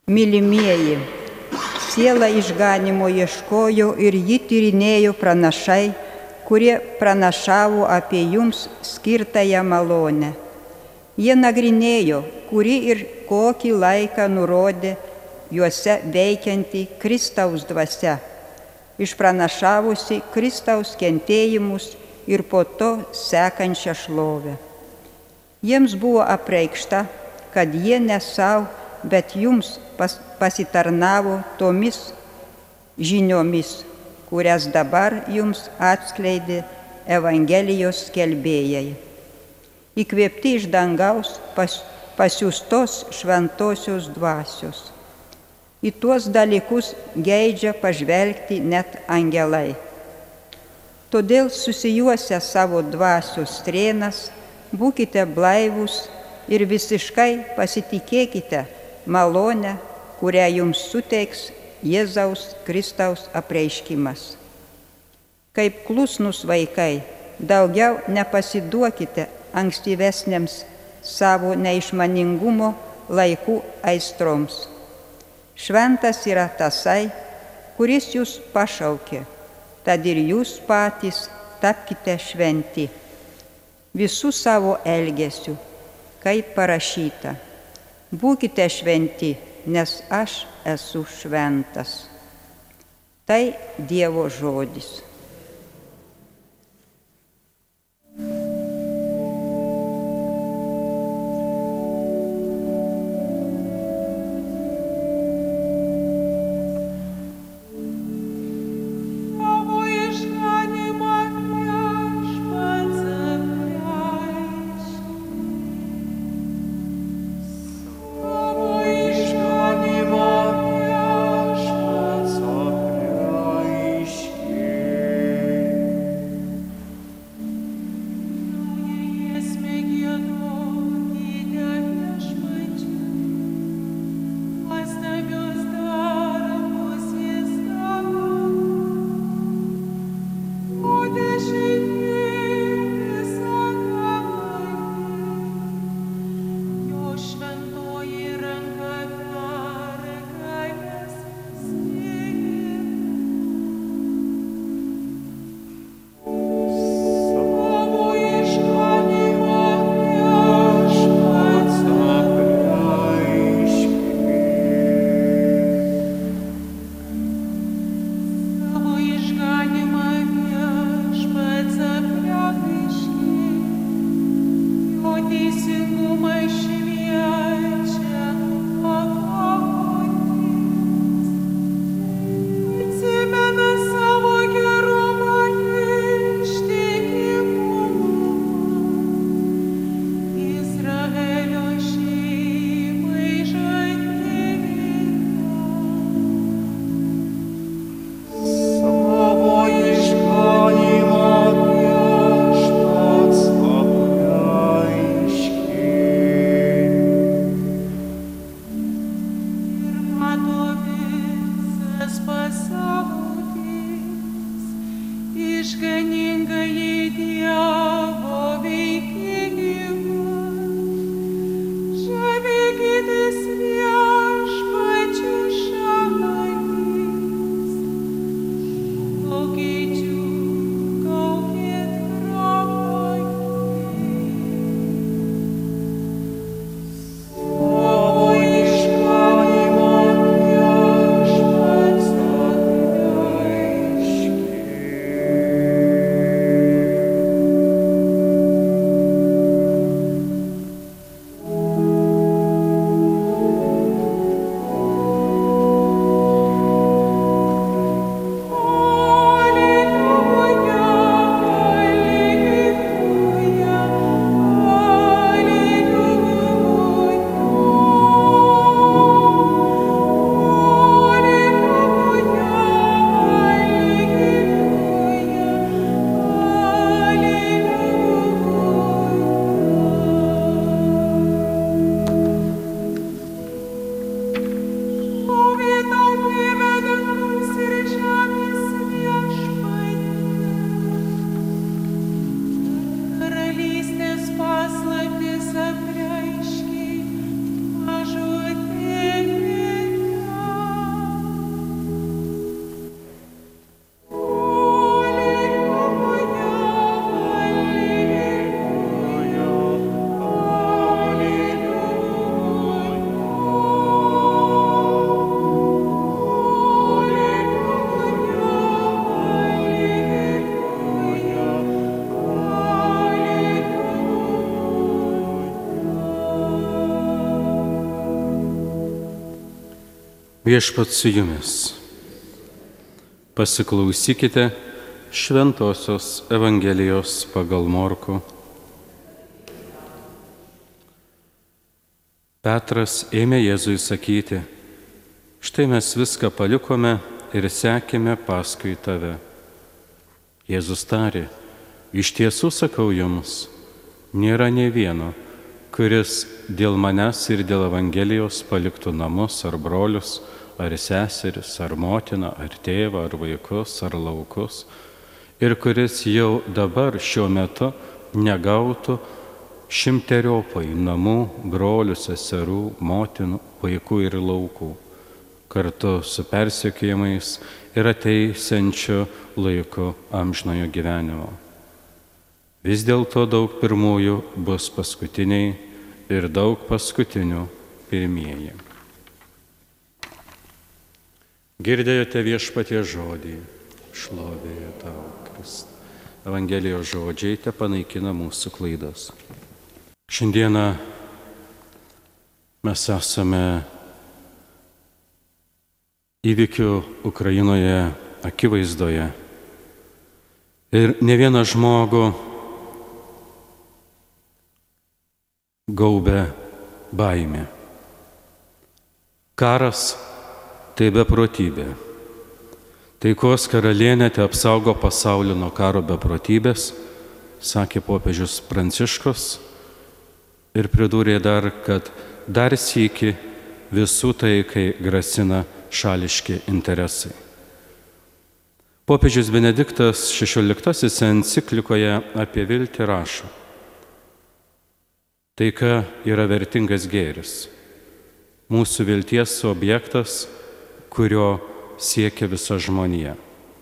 Mylimieji, siela išganimo ieškojo ir jį tyrinėjo pranašai, kurie pranašavo apie jums skirtąją malonę. Jie nagrinėjo, kurį ir kokį laiką nurodė juose veikianti Kristaus dvasia, išpranašavusi Kristaus kentėjimus ir po to sekančią šlovę. Jiems buvo apreikšta, kad jie ne savo, bet jums pasitarnavo tomis žiniomis, kurias dabar jums atskleidė Evangelijos skelbėjai. Įkvėpti iš dangaus pasiųstos šventosios dvasios. Į tuos dalykus geidžia pažvelgti net angelai. Todėl susijuosę savo dvasios strėnas, būkite blaivūs ir visiškai pasitikėkite malonę, kurią jums suteiks Jėzaus Kristaus apreiškimas. Kaip klusnūs vaikai, daugiau nepasiduokite ankstyvesniams savo neišmaningumo laikų aistroms. Šventas yra tasai, kuris jūs pašaukė, tad ir jūs patys tapkite šventi. Visų savo elgesių, kaip parašyta, būkite šventi, nes aš esu šventas. Tai Dievo žodis. Viešpats su jumis. Pasiklausykite Šventosios Evangelijos pagal Morkų. Petras ėmė Jėzui sakyti: štai mes viską palikome ir sekėme paskui tave. Jėzus tarė: iš tiesų sakau jums, nėra nė vieno, kuris dėl manęs ir dėl Evangelijos paliktų namus ar brolius, ar seseris, ar motiną, ar tėvą, ar vaikus, ar laukus, ir kuris jau dabar šiuo metu negautų šimteriopai namų, brolių, seserų, motinų, vaikų ir laukų, kartu su persekiojimais ir ateisiančiu laiku amžinojo gyvenimo. Vis dėlto daug pirmųjų bus paskutiniai ir daug paskutinių pirmieji. Girdėjote Viešpaties žodį, šlovė tau, Kriste. Evangelijos žodžiai te panaikina mūsų klaidas. Šiandieną mes esame įvykių Ukrainoje akivaizdoje ir ne vieną žmogų gaubia baimė. Karas tai beprotybė. Taikos karalienė te apsaugo pasaulį nuo karo beprotybės, sakė popiežius Pranciškus ir pridūrė dar, kad dar sykį visų taikai grasina šališki interesai. Popiežius Benediktas XVI enciklikoje apie viltį rašo: taika yra vertingas gėris, mūsų vilties objektas, kurio siekia visa žmonija.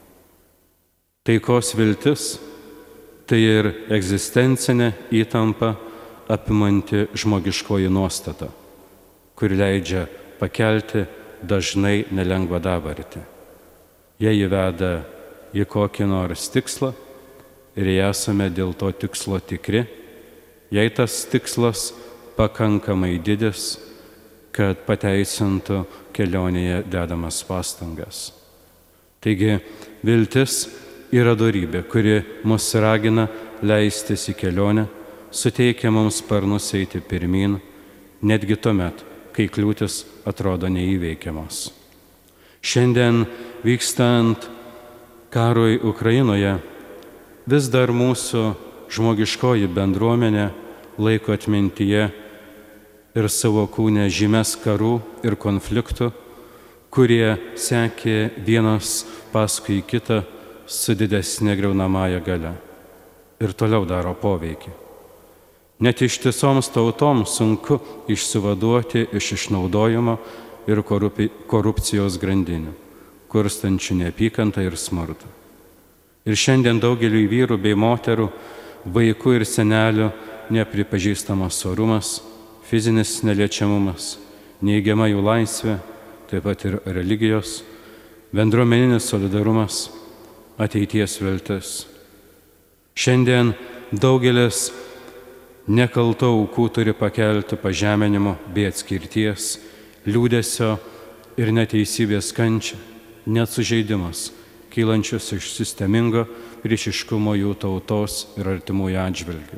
Taikos viltis tai ir egzistencinė įtampa apimanti žmogiškoji nuostata, kur leidžia pakelti dažnai nelengvą dabartį. Jei įveda į kokį nors tikslą ir jei esame dėl to tikslo tikri, jei tas tikslas pakankamai didis, kad pateisintų kelionėje dedamas pastangas. Taigi, viltis yra dorybė, kuri mus ragina leistis į kelionę, suteikia mums sparnus eiti pirmyn, netgi tuomet, kai kliūtis atrodo neįveikiamos. Šiandien vykstant karui Ukrainoje, vis dar mūsų žmogiškoji bendruomenė laiko atmintyje ir savo kūne žymes karų ir konfliktų, kurie sekė vienas paskui kitą su didesnė griaunamąja galia ir toliau daro poveikį. Net ištisoms tautoms sunku išsivaduoti iš išnaudojimo ir korupcijos grandinių, kurstančių neapykantą ir smurtą. Ir šiandien daugeliui vyrų bei moterų, vaikų ir senelių nepripažįstamas orumas, fizinis neliečiamumas, neigiama jų laisvė, taip pat ir religijos, bendruomeninis solidarumas, ateities viltis. Šiandien daugelis nekaltų aukų turi pakelti pažeminimo bei atskirties, liūdesio ir neteisybės kančią, net sužeidimas, kylančius iš sistemingo priešiškumo jų tautos ir artimųjų atžvilgių.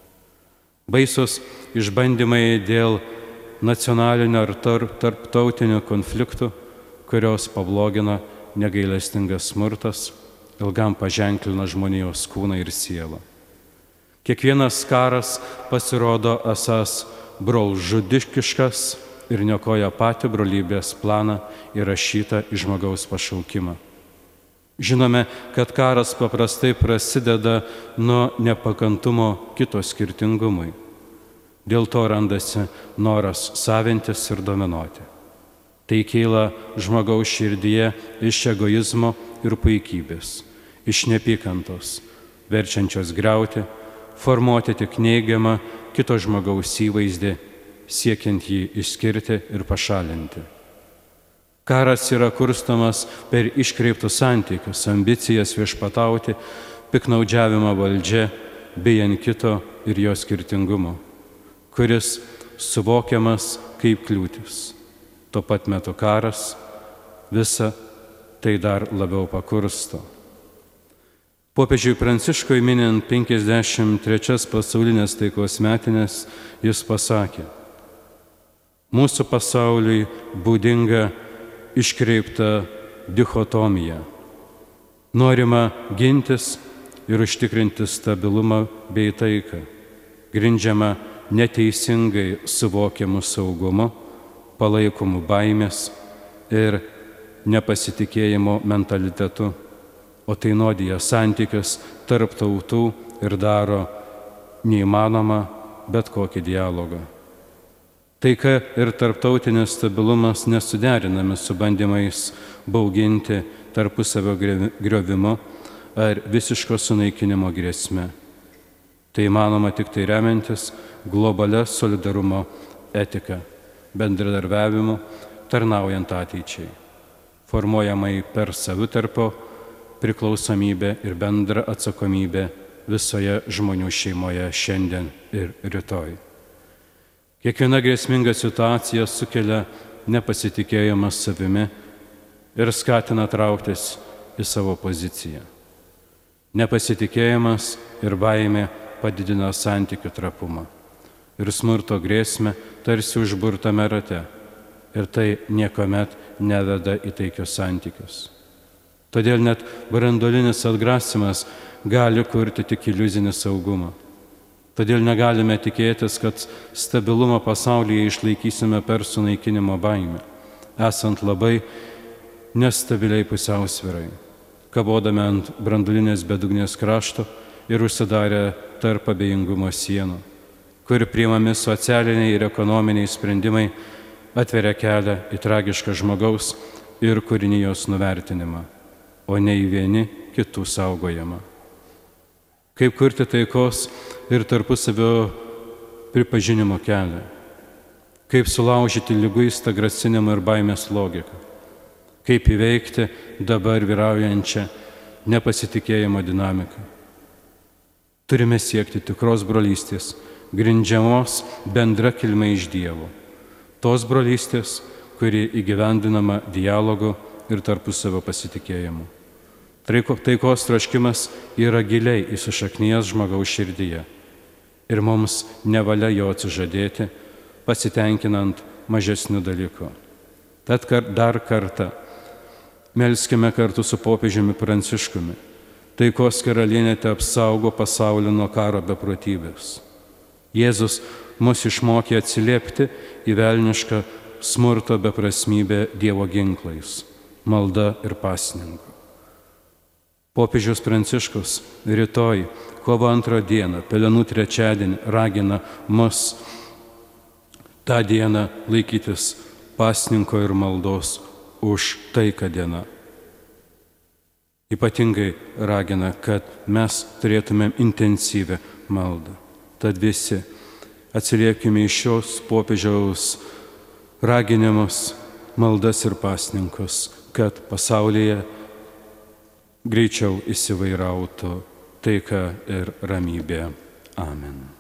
Baisus išbandymai dėl nacionalinio ar tarptautinių konfliktų, kurios pablogina negailestingas smurtas, ilgam paženklina žmonijos kūną ir sielą. Kiekvienas karas pasirodo esąs brolžudiškas ir niokoja patį brolybės planą įrašytą į žmogaus pašaukimą. Žinome, kad karas paprastai prasideda nuo nepakantumo kito skirtingumui. Dėl to randasi noras savintis ir dominuoti. Tai kyla žmogaus širdyje iš egoizmo ir puikybės, iš neapykantos, verčiančios griauti, formuoti tik neigiamą kito žmogaus įvaizdį, siekiant jį išskirti ir pašalinti. Karas yra kurstomas per iškreiptus santykius, ambicijas viešpatauti, piknaudžiavimą valdžia, bijant kito ir jo skirtingumo, kuris suvokiamas kaip kliūtis. Tuo pat metu karas visa tai dar labiau pakursto. Popiežiui Pranciškui minint 53 pasaulinės taikos metinės, jis pasakė: mūsų pasauliui būdinga iškreipta dichotomija. Norima gintis ir užtikrinti stabilumą bei taiką, grindžiama neteisingai suvokiamu saugumu, palaikomu baimės ir nepasitikėjimo mentalitetu, o tai nuodija santykius tarp tautų ir daro neįmanomą bet kokį dialogą. Taika ir tarptautinis stabilumas nesuderinami su bandymais bauginti tarpusavio griovimu ar visiško sunaikinimo grėsme. Tai įmanoma tik tai remiantis globalia solidarumo etika, bendradarbiavimu, tarnaujant ateičiai, formuojamai per savitarpio priklausomybę ir bendrą atsakomybę visoje žmonių šeimoje šiandien ir rytoj. Kiekviena grėsminga situacija sukelia nepasitikėjimą savimi ir skatina trauktis į savo poziciją. Nepasitikėjimas ir baimė padidina santykių trapumą ir smurto grėsmę tarsi užburtame rate, ir tai niekuomet neveda į taikius santykius. Todėl net branduolinis atgrasimas gali kurti tik iliuzinį saugumą. Todėl negalime tikėtis, kad stabilumą pasaulyje išlaikysime per sunaikinimo baimę, esant labai nestabiliai pusiausvyrai, kabodami ant branduolinės bedugnės krašto ir užsidarę tarp abejingumo sienų, kur priimami socialiniai ir ekonominiai sprendimai atveria kelią į tragišką žmogaus ir kūrinijos nuvertinimą, o ne į vieni kitų saugojimą. Kaip kurti taikos ir tarpusavio pripažinimo kelią, kaip sulaužyti liguistą grasinimą ir baimės logiką, kaip įveikti dabar vyraujančią nepasitikėjimo dinamiką. Turime siekti tikros brolystės, grindžiamos bendra kilme iš Dievo. Tos brolystės, kuri įgyvendinama dialogu ir tarpusavio pasitikėjimu. Taikos troškimas yra giliai įsišaknijęs žmogaus širdyje ir mums nevalia jo atsižadėti, pasitenkinant mažesnių dalykų. Tad dar kartą melskime kartu su popiežiumi Pranciškumi. Taikos karalienė te apsaugo pasaulį nuo karo beprotybės. Jėzus mus išmokė atsiliepti į velnišką smurto beprasmybę Dievo ginklais, malda ir pasningu. Popiežius Pranciškus rytoj, kovo 2 dieną, Pelenų trečiadienį, ragina mus tą dieną laikytis pasninko ir maldos už taiką dieną. Ypatingai ragina, kad mes turėtumėm intensyvę maldą. Tad visi atsiliekime iš šios popiežiaus raginimus, maldas ir pasninkus, kad pasaulyje greičiau įsivairautų taika ir ramybė. Amen.